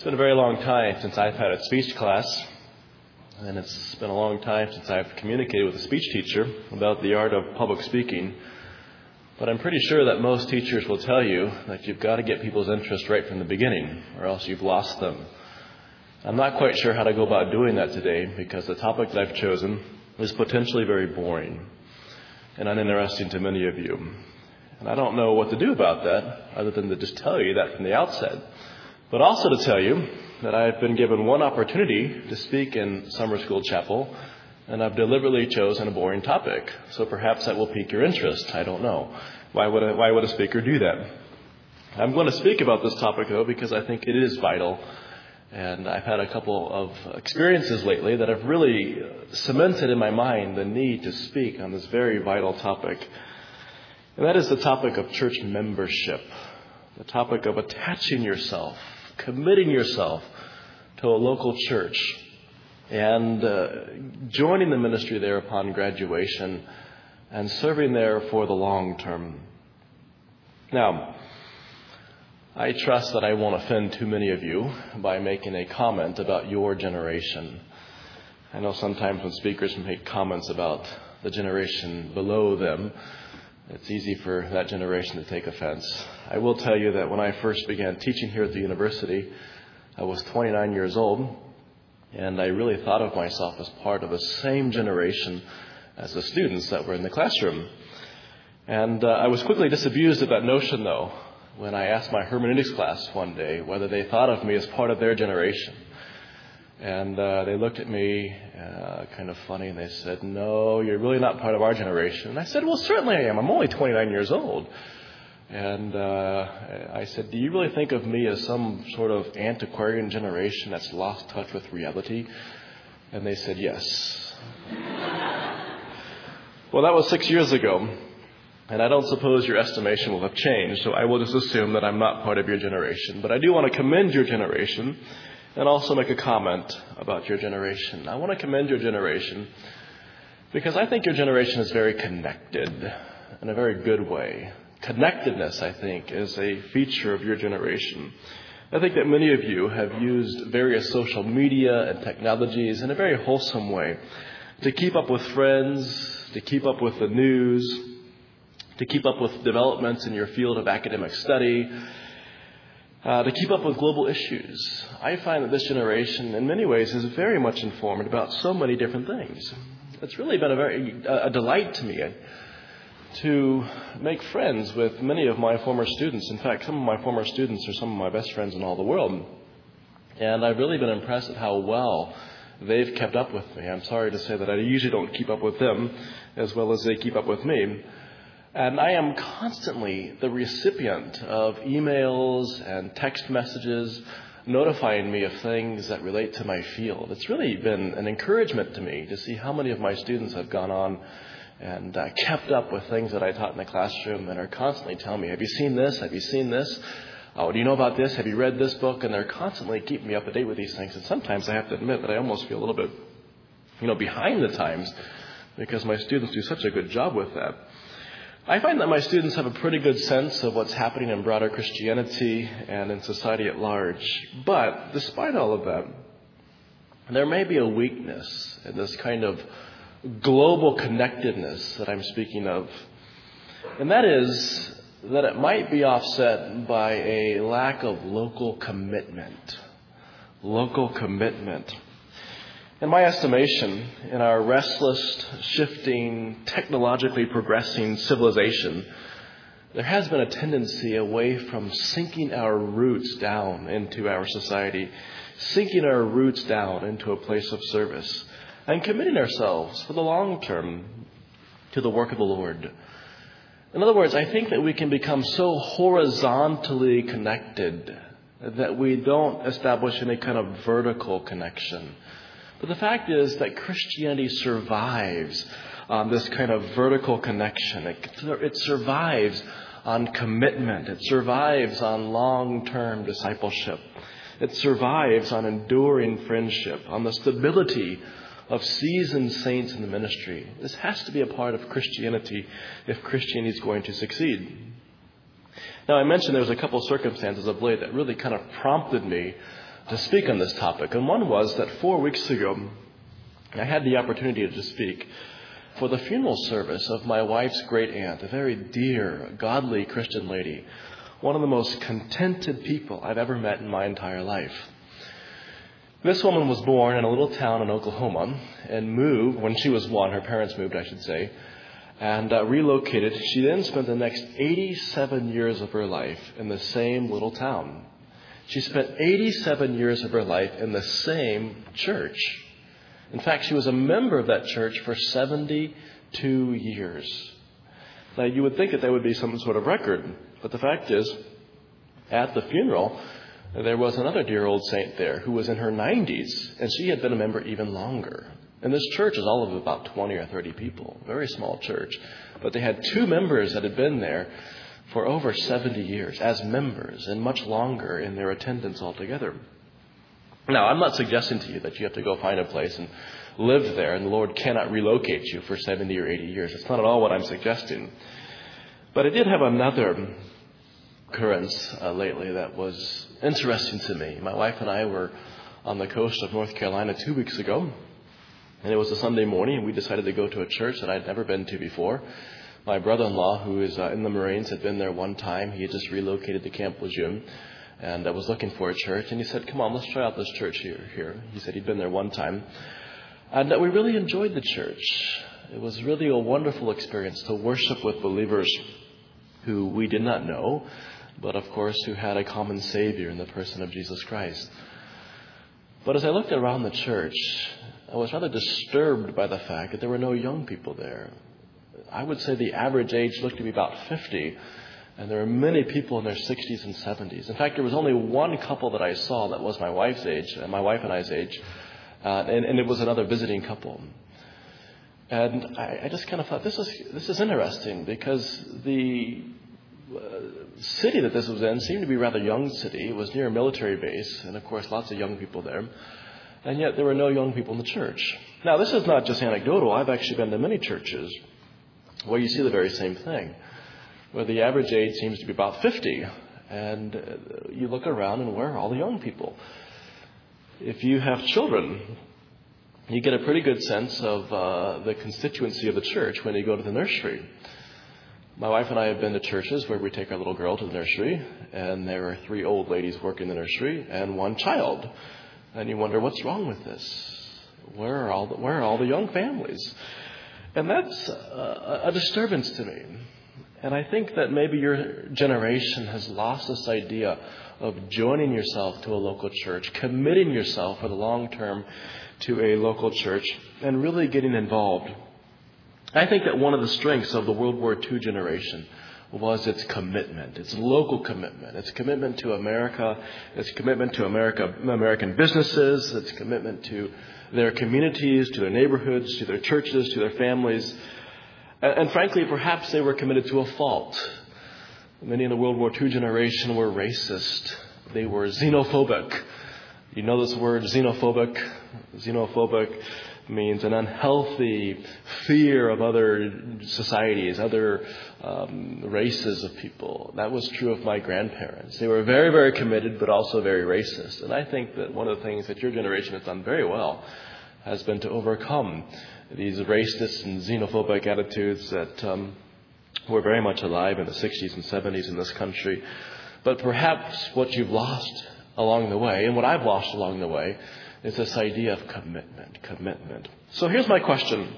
It's been a very long time since I've had a speech class, and it's been a long time since I've communicated with a speech teacher about the art of public speaking. But I'm pretty sure that most teachers will tell you that you've got to get people's interest right from the beginning, or else you've lost them. I'm not quite sure how to go about doing that today, because the topic that I've chosen is potentially very boring and uninteresting to many of you. And I don't know what to do about that, other than to just tell you that from the outset. But also to tell you that I've been given one opportunity to speak in Summer School Chapel, and I've deliberately chosen a boring topic. So perhaps that will pique your interest. I don't know. Why would a speaker do that? I'm going to speak about this topic, though, because I think it is vital. And I've had a couple of experiences lately that have really cemented in my mind the need to speak on this very vital topic. And that is the topic of church membership, the topic of attaching yourself, committing yourself to a local church, and joining the ministry there upon graduation and serving there for the long term. Now, I trust that I won't offend too many of you by making a comment about your generation. I know sometimes when speakers make comments about the generation below them, it's easy for that generation to take offense. I will tell you that when I first began teaching here at the university, I was 29 years old, and I really thought of myself as part of the same generation as the students that were in the classroom. And I was quickly disabused of that notion, though, when I asked my hermeneutics class one day whether they thought of me as part of their generation. And they looked at me kind of funny, and they said, "No, you're really not part of our generation." And I said, "Well, certainly I am. I'm only 29 years old." And I said, "Do you really think of me as some sort of antiquarian generation that's lost touch with reality?" And they said, "Yes." Well, that was 6 years ago. And I don't suppose your estimation will have changed, so I will just assume that I'm not part of your generation. But I do want to commend your generation and also make a comment about your generation. I want to commend your generation because I think your generation is very connected in a very good way. Connectedness, I think, is a feature of your generation. I think that many of you have used various social media and technologies in a very wholesome way to keep up with friends, to keep up with the news, to keep up with developments in your field of academic study, to keep up with global issues. I find that this generation, in many ways, is very much informed about so many different things. It's really been a delight to me to make friends with many of my former students. In fact, some of my former students are some of my best friends in all the world. And I've really been impressed at how well they've kept up with me. I'm sorry to say that I usually don't keep up with them as well as they keep up with me. And I am constantly the recipient of emails and text messages notifying me of things that relate to my field. It's really been an encouragement to me to see how many of my students have gone on and kept up with things that I taught in the classroom and are constantly telling me, "Have you seen this? Have you seen this? Oh, do you know about this? Have you read this book?" And they're constantly keeping me up to date with these things. And sometimes I have to admit that I almost feel a little bit, behind the times because my students do such a good job with that. I find that my students have a pretty good sense of what's happening in broader Christianity and in society at large. But despite all of that, there may be a weakness in this kind of global connectedness that I'm speaking of. And that is that it might be offset by a lack of local commitment. Local commitment. In my estimation, in our restless, shifting, technologically progressing civilization, there has been a tendency away from sinking our roots down into our society, sinking our roots down into a place of service, and committing ourselves for the long term to the work of the Lord. In other words, I think that we can become so horizontally connected that we don't establish any kind of vertical connection. But the fact is that Christianity survives on this kind of vertical connection. It survives on commitment. It survives on long-term discipleship. It survives on enduring friendship, on the stability of seasoned saints in the ministry. This has to be a part of Christianity if Christianity is going to succeed. Now, I mentioned there was a couple of circumstances of late that really kind of prompted me to speak on this topic. And one was that 4 weeks ago, I had the opportunity to speak for the funeral service of my wife's great aunt, a very dear, godly Christian lady, one of the most contented people I've ever met in my entire life. This woman was born in a little town in Oklahoma and moved, when she was one, her parents moved, I should say, and relocated. She then spent the next 87 years of her life in the same little town. She spent 87 years of her life in the same church. In fact, she was a member of that church for 72 years. Now, you would think that would be some sort of record, but the fact is, at the funeral, there was another dear old saint there who was in her 90s, and she had been a member even longer. And this church is all of about 20 or 30 people, very small church. But they had two members that had been there for over 70 years as members, and much longer in their attendance altogether. Now, I'm not suggesting to you that you have to go find a place and live there, and the Lord cannot relocate you for 70 or 80 years. It's not at all what I'm suggesting. But I did have another occurrence lately that was interesting to me. My wife and I were on the coast of North Carolina 2 weeks ago, and it was a Sunday morning, and we decided to go to a church that I'd never been to before. My brother-in-law, who is in the Marines, had been there one time. He had just relocated to Camp Lejeune. And I was looking for a church, and he said, "Come on, let's try out this church here." He said he'd been there one time. And we really enjoyed the church. It was really a wonderful experience to worship with believers who we did not know, but of course who had a common Savior in the person of Jesus Christ. But as I looked around the church, I was rather disturbed by the fact that there were no young people there. I would say the average age looked to be about 50. And there were many people in their 60s and 70s. In fact, there was only one couple that I saw that was my wife's age, my wife and I's age, and it was another visiting couple. And I just kind of thought, this is interesting, because the city that this was in seemed to be a rather young city. It was near a military base, and of course lots of young people there. And yet there were no young people in the church. Now, this is not just anecdotal. I've actually been to many churches where you see the very same thing, where the average age seems to be about 50. And you look around, and where are all the young people? If you have children, you get a pretty good sense of the constituency of the church when you go to the nursery. My wife and I have been to churches where we take our little girl to the nursery, and there are 3 old ladies working the nursery and 1 child. And you wonder, what's wrong with this? Where are all the young families? And that's a disturbance to me. And I think that maybe your generation has lost this idea of joining yourself to a local church, committing yourself for the long term to a local church, and really getting involved. I think that one of the strengths of the World War II generation was its commitment, its local commitment, its commitment to America, its commitment to American businesses, its commitment to their communities, to their neighborhoods, to their churches, to their families. And frankly, perhaps they were committed to a fault. Many in the World War II generation were racist. They were xenophobic. You know this word, xenophobic? Xenophobic means an unhealthy fear of other societies, other races of people. That was true of my grandparents. They were very, very committed, but also very racist. And I think that one of the things that your generation has done very well has been to overcome these racist and xenophobic attitudes that were very much alive in the 60s and 70s in this country. But perhaps what you've lost along the way, and what I've lost along the way, is this idea of commitment. So here's my question.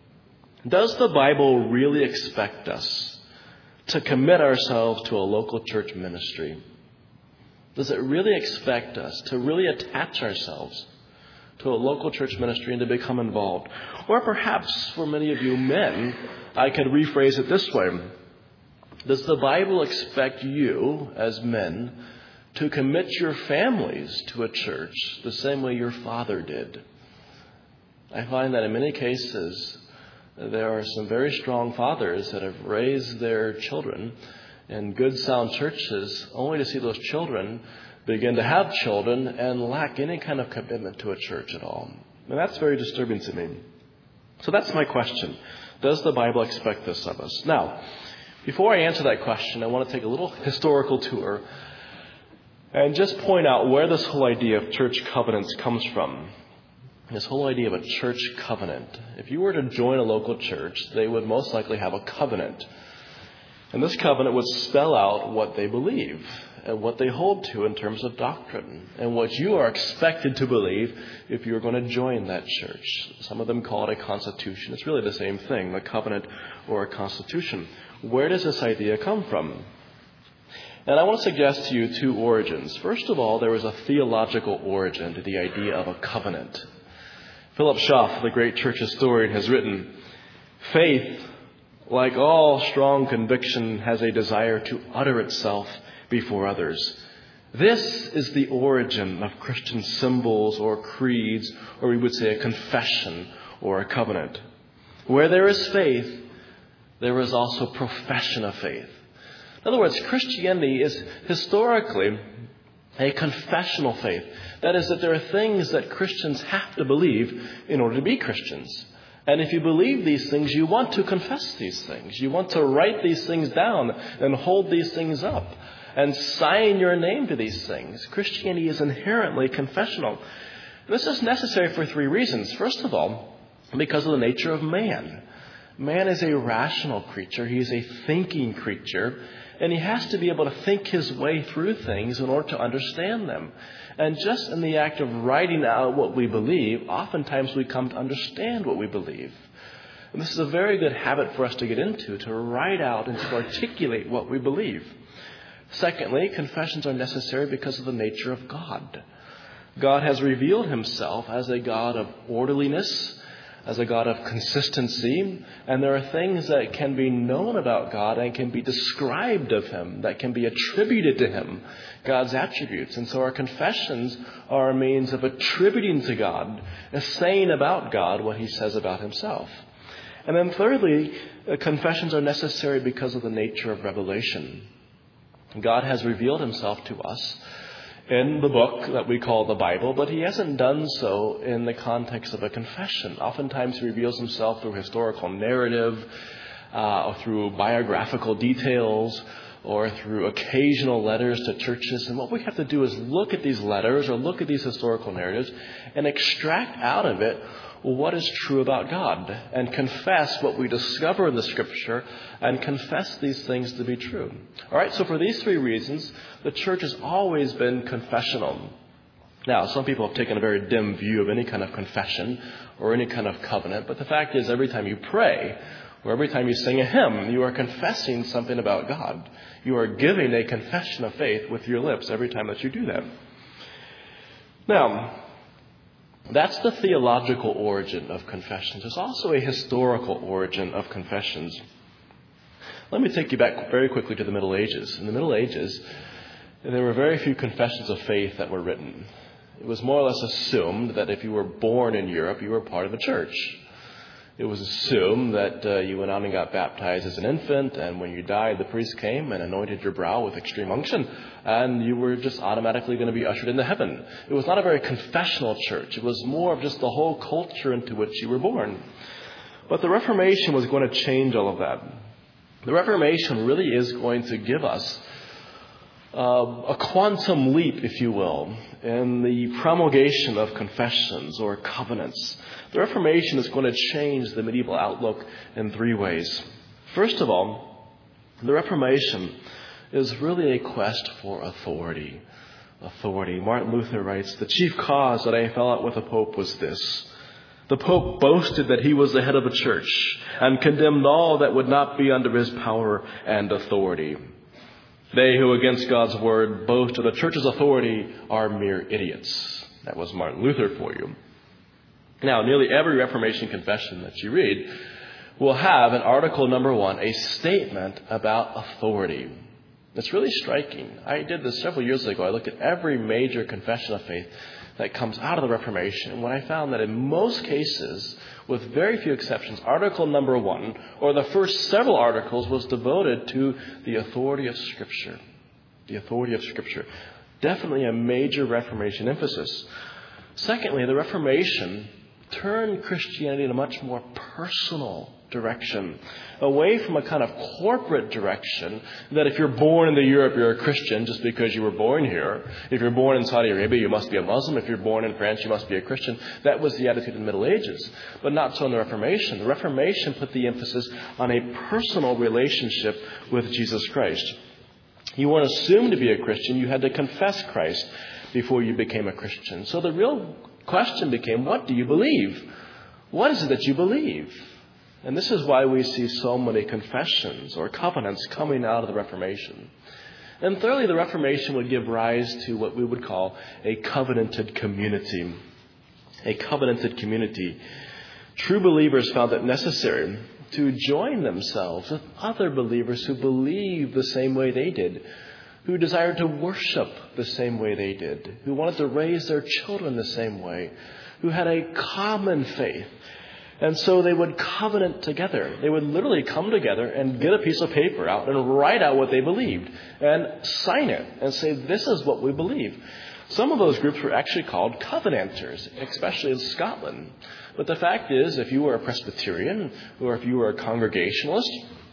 Does the Bible really expect us to commit ourselves to a local church ministry? Does it really expect us to really attach ourselves to a local church ministry and to become involved? Or perhaps for many of you men, I could rephrase it this way. Does the Bible expect you as men to commit your families to a church the same way your father did? I find that in many cases, there are some very strong fathers that have raised their children in good, sound churches, only to see those children begin to have children and lack any kind of commitment to a church at all. And that's very disturbing to me. So that's my question. Does the Bible expect this of us? Now, before I answer that question, I want to take a little historical tour and just point out where this whole idea of church covenants comes from. This whole idea of a church covenant. If you were to join a local church, they would most likely have a covenant. And this covenant would spell out what they believe and what they hold to in terms of doctrine and what you are expected to believe if you're going to join that church. Some of them call it a constitution. It's really the same thing, a covenant or a constitution. Where does this idea come from? And I want to suggest to you two origins. First of all, there is a theological origin to the idea of a covenant. Philip Schaff, the great church historian, has written, "Faith, like all strong conviction, has a desire to utter itself before others. This is the origin of Christian symbols or creeds, or we would say a confession or a covenant. Where there is faith, there is also profession of faith." In other words, Christianity is historically a confessional faith. That is, that there are things that Christians have to believe in order to be Christians. And if you believe these things, you want to confess these things. You want to write these things down and hold these things up and sign your name to these things. Christianity is inherently confessional. This is necessary for three reasons. First of all, because of the nature of man. Man is a rational creature. He is a thinking creature. And he has to be able to think his way through things in order to understand them. And just in the act of writing out what we believe, oftentimes we come to understand what we believe. And this is a very good habit for us to get into, to write out and to articulate what we believe. Secondly, confessions are necessary because of the nature of God. God has revealed himself as a God of orderliness, as a God of consistency, and there are things that can be known about God and can be described of him, that can be attributed to him, God's attributes. And so our confessions are a means of attributing to God, saying about God what he says about himself. And then thirdly, confessions are necessary because of the nature of revelation. God has revealed himself to us in the book that we call the Bible, but he hasn't done so in the context of a confession. Oftentimes he reveals himself through historical narrative, or through biographical details, or through occasional letters to churches. And what we have to do is look at these letters or look at these historical narratives and extract out of it what is true about God and confess what we discover in the Scripture and confess these things to be true. All right, so for these three reasons, the church has always been confessional. Now, some people have taken a very dim view of any kind of confession or any kind of covenant, but the fact is every time you pray or every time you sing a hymn, you are confessing something about God. You are giving a confession of faith with your lips every time that you do that. Now, that's the theological origin of confessions. There's also a historical origin of confessions. Let me take you back very quickly to the Middle Ages. In the Middle Ages, there were very few confessions of faith that were written. It was more or less assumed that if you were born in Europe, you were part of a church. It was assumed that you went out and got baptized as an infant, and when you died, the priest came and anointed your brow with extreme unction, and you were just automatically going to be ushered into heaven. It was not a very confessional church. It was more of just the whole culture into which you were born. But the Reformation was going to change all of that. The Reformation really is going to give us a quantum leap, if you will, in the promulgation of confessions or covenants. The Reformation is going to change the medieval outlook in three ways. First of all, the Reformation is really a quest for authority. Authority. Martin Luther writes, "The chief cause that I fell out with the Pope was this. The Pope boasted that he was the head of the church and condemned all that would not be under his power and authority. They who against God's word boast of the church's authority are mere idiots." That was Martin Luther for you. Now, nearly every Reformation confession that you read will have in Article number 1 a statement about authority. It's really striking. I did this several years ago. I looked at every major confession of faith that comes out of the Reformation. And what I found that in most cases, with very few exceptions, Article number 1, or the first several articles, was devoted to the authority of Scripture. The authority of Scripture. Definitely a major Reformation emphasis. Secondly, the Reformation turned Christianity in a much more personal direction, away from a kind of corporate direction that if you're born in Europe, you're a Christian just because you were born here. If you're born in Saudi Arabia, you must be a Muslim. If you're born in France, you must be a Christian. That was the attitude in the Middle Ages, but not so in the Reformation. The Reformation put the emphasis on a personal relationship with Jesus Christ. You weren't assumed to be a Christian. You had to confess Christ before you became a Christian. So the real question became, what do you believe? What is it that you believe? And this is why we see so many confessions or covenants coming out of the Reformation. And thirdly, the Reformation would give rise to what we would call a covenanted community. A covenanted community. True believers found it necessary to join themselves with other believers who believed the same way they did, who desired to worship the same way they did, who wanted to raise their children the same way, who had a common faith. And so they would covenant together. They would literally come together and get a piece of paper out and write out what they believed and sign it and say, this is what we believe. Some of those groups were actually called covenanters, especially in Scotland. But the fact is, if you were a Presbyterian, or if you were a Congregationalist,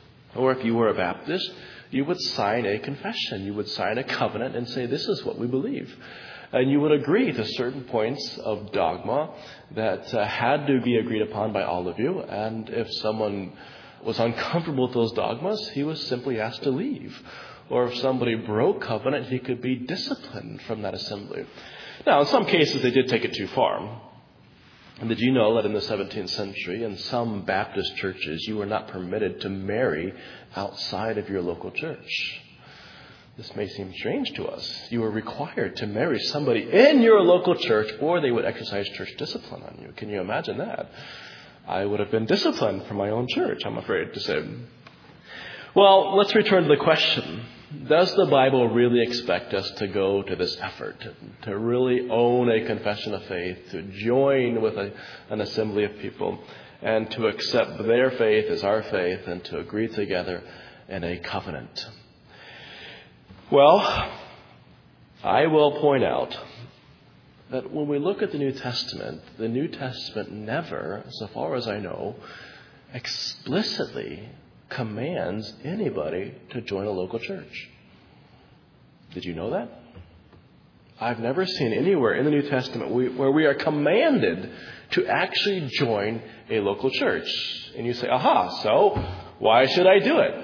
or if you were a Baptist, you would sign a confession. You would sign a covenant and say, this is what we believe. And you would agree to certain points of dogma that had to be agreed upon by all of you. And if someone was uncomfortable with those dogmas, he was simply asked to leave. Or if somebody broke covenant, he could be disciplined from that assembly. Now, in some cases, they did take it too far. And did you know that in the 17th century, in some Baptist churches, you were not permitted to marry outside of your local church? This may seem strange to us. You were required to marry somebody in your local church, or they would exercise church discipline on you. Can you imagine that? I would have been disciplined from my own church, I'm afraid to say. Well, let's return to the question. Does the Bible really expect us to go to this effort, to really own a confession of faith, to join with an assembly of people, and to accept their faith as our faith, and to agree together in a covenant? Well, I will point out that when we look at the New Testament never, so far as I know, explicitly commands anybody to join a local church. Did you know that? I've never seen anywhere in the New Testament where we are commanded to actually join a local church. And you say, aha, so why should I do it?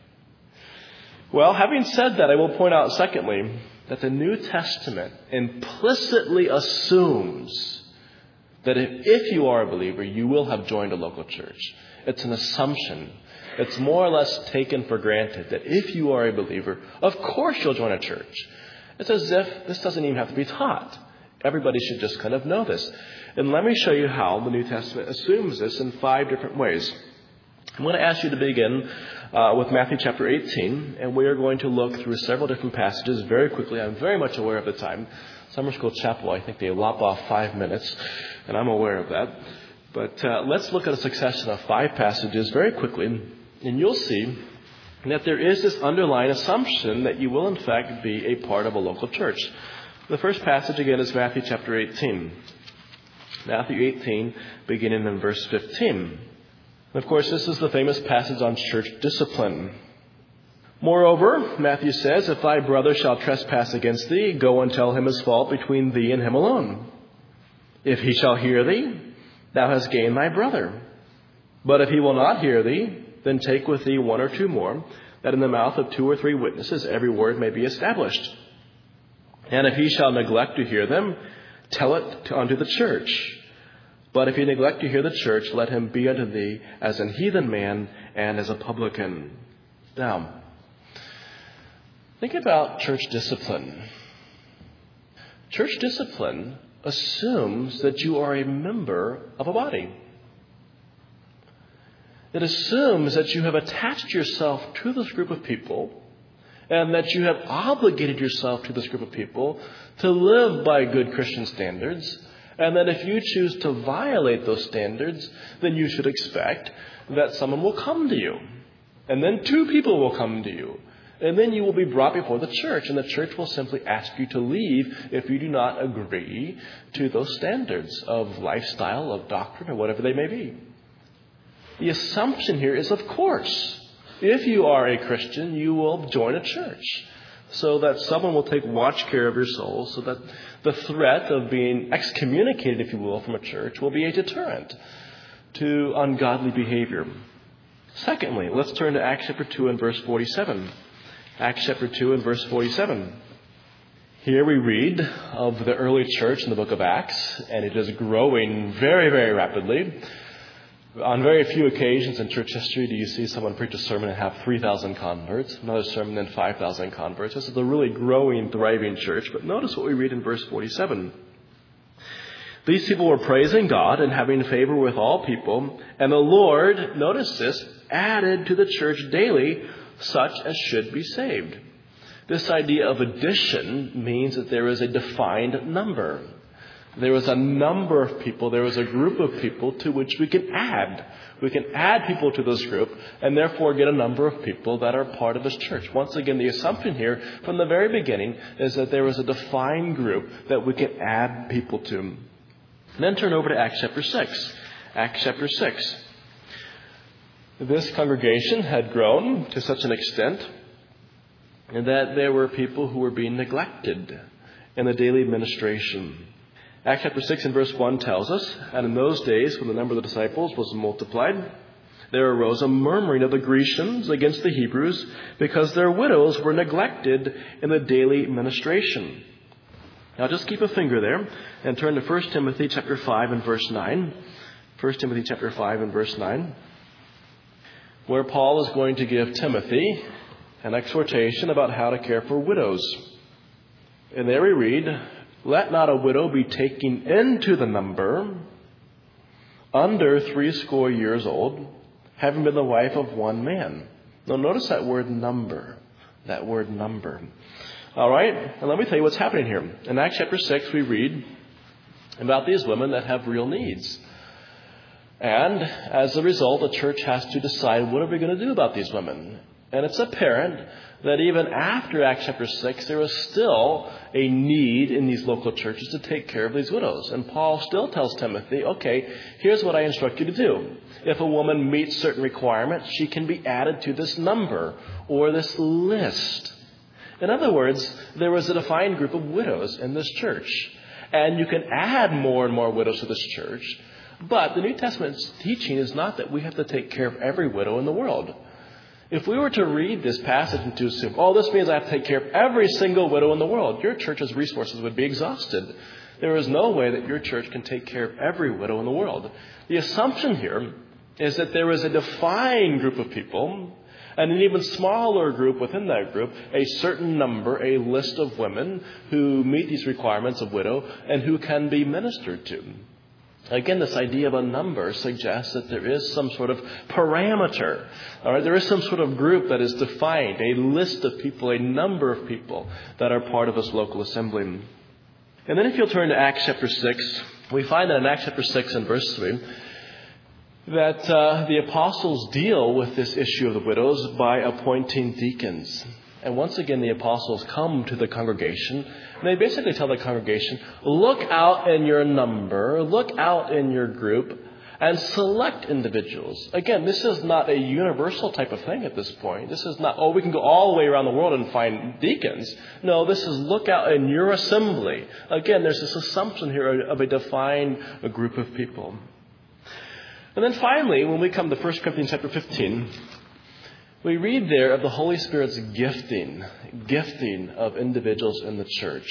Well, having said that, I will point out, secondly, that the New Testament implicitly assumes that if you are a believer, you will have joined a local church. It's an assumption. It's more or less taken for granted that if you are a believer, of course you'll join a church. It's as if this doesn't even have to be taught. Everybody should just kind of know this. And let me show you how the New Testament assumes this in 5 different ways. I'm going to ask you to begin with Matthew chapter 18, and we are going to look through several different passages very quickly. I'm very much aware of the time. Summer School Chapel, I think they lop off 5 minutes, and I'm aware of that. But let's look at a succession of 5 passages very quickly, and you'll see that there is this underlying assumption that you will in fact be a part of a local church. The first passage again is Matthew chapter 18. Matthew 18, beginning in verse 15. Of course, this is the famous passage on church discipline. Moreover, Matthew says, if thy brother shall trespass against thee, go and tell him his fault between thee and him alone. If he shall hear thee, thou hast gained thy brother. But if he will not hear thee, then take with thee 1 or 2 more, that in the mouth of 2 or 3 witnesses every word may be established. And if he shall neglect to hear them, tell it unto the church. But if he neglect to hear the church, let him be unto thee as an heathen man and as a publican. Now, think about church discipline. Church discipline assumes that you are a member of a body. It assumes that you have attached yourself to this group of people and that you have obligated yourself to this group of people to live by good Christian standards, and that if you choose to violate those standards, then you should expect that someone will come to you. And then 2 people will come to you. And then you will be brought before the church, and the church will simply ask you to leave if you do not agree to those standards of lifestyle, of doctrine, or whatever they may be. The assumption here is, of course, if you are a Christian, you will join a church so that someone will take watch care of your soul, so that the threat of being excommunicated, if you will, from a church will be a deterrent to ungodly behavior. Secondly, let's turn to Acts chapter 2 and verse 47. Acts chapter 2 and verse 47. Here we read of the early church in the book of Acts, and it is growing very, very rapidly. On very few occasions in church history do you see someone preach a sermon and have 3,000 converts, another sermon and 5,000 converts. This is a really growing, thriving church. But notice what we read in verse 47. These people were praising God and having favor with all people, and the Lord, notice this, added to the church daily such as should be saved. This idea of addition means that there is a defined number. There is a number of people, there is a group of people to which we can add. We can add people to this group and therefore get a number of people that are part of this church. Once again, the assumption here from the very beginning is that there is a defined group that we can add people to. And then turn over to Acts chapter 6. Acts chapter 6. This congregation had grown to such an extent that there were people who were being neglected in the daily administration. Acts chapter 6 and verse 1 tells us, and in those days when the number of the disciples was multiplied, there arose a murmuring of the Grecians against the Hebrews because their widows were neglected in the daily ministration. Now just keep a finger there and turn to 1 Timothy chapter 5 and verse 9. 1 Timothy chapter 5 and verse 9, where Paul is going to give Timothy an exhortation about how to care for widows. And there we read, let not a widow be taken into the number under 80 years old, having been the wife of one man. Now notice that word number. That word number. All right, and let me tell you what's happening here. In Acts chapter 6, we read about these women that have real needs. And as a result, the church has to decide, what are we going to do about these women? And it's apparent that even after Acts chapter 6, there is still a need in these local churches to take care of these widows. And Paul still tells Timothy, okay, here's what I instruct you to do. If a woman meets certain requirements, she can be added to this number or this list. In other words, there was a defined group of widows in this church. And you can add more and more widows to this church. But the New Testament's teaching is not that we have to take care of every widow in the world. If we were to read this passage and to assume, this means I have to take care of every single widow in the world, your church's resources would be exhausted. There is no way that your church can take care of every widow in the world. The assumption here is that there is a defined group of people, and an even smaller group within that group, a certain number, a list of women who meet these requirements of widow and who can be ministered to. Again, this idea of a number suggests that there is some sort of parameter. All right, there is some sort of group that is defined, a list of people, a number of people that are part of this local assembly. And then if you'll turn to Acts chapter 6, we find that in Acts chapter 6 and verse 3, that the apostles deal with this issue of the widows by appointing deacons. And once again, the apostles come to the congregation, and they basically tell the congregation, look out in your number, look out in your group, and select individuals. Again, this is not a universal type of thing at this point. This is not, we can go all the way around the world and find deacons. No, this is look out in your assembly. Again, there's this assumption here of a defined group of people. And then finally, when we come to 1 Corinthians chapter 15, we read there of the Holy Spirit's gifting of individuals in the church.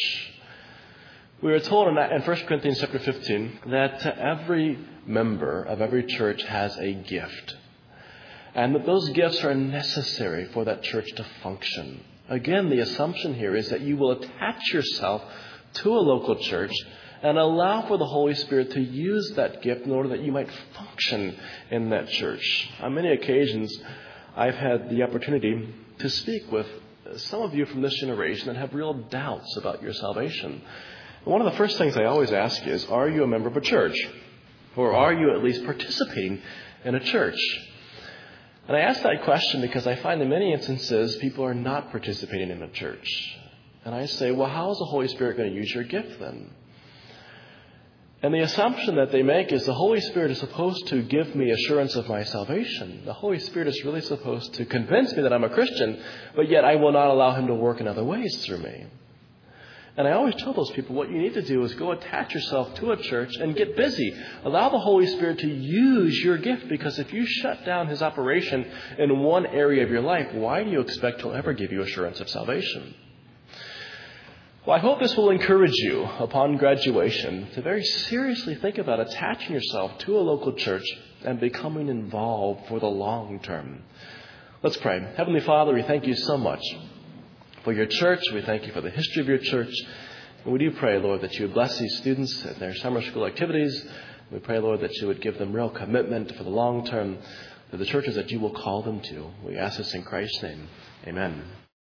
We are told in 1 Corinthians chapter 15 that every member of every church has a gift. And that those gifts are necessary for that church to function. Again, the assumption here is that you will attach yourself to a local church and allow for the Holy Spirit to use that gift in order that you might function in that church. On many occasions, I've had the opportunity to speak with some of you from this generation that have real doubts about your salvation. And one of the first things I always ask is, are you a member of a church? Or are you at least participating in a church? And I ask that question because I find in many instances people are not participating in a church. And I say, well, how is the Holy Spirit going to use your gift then? And the assumption that they make is the Holy Spirit is supposed to give me assurance of my salvation. The Holy Spirit is really supposed to convince me that I'm a Christian, but yet I will not allow him to work in other ways through me. And I always tell those people, what you need to do is go attach yourself to a church and get busy. Allow the Holy Spirit to use your gift, because if you shut down his operation in one area of your life, why do you expect he'll ever give you assurance of salvation? Well, I hope this will encourage you upon graduation to very seriously think about attaching yourself to a local church and becoming involved for the long term. Let's pray. Heavenly Father, we thank you so much for your church. We thank you for the history of your church. And we do pray, Lord, that you would bless these students and their summer school activities. We pray, Lord, that you would give them real commitment for the long term to the churches that you will call them to. We ask this in Christ's name. Amen.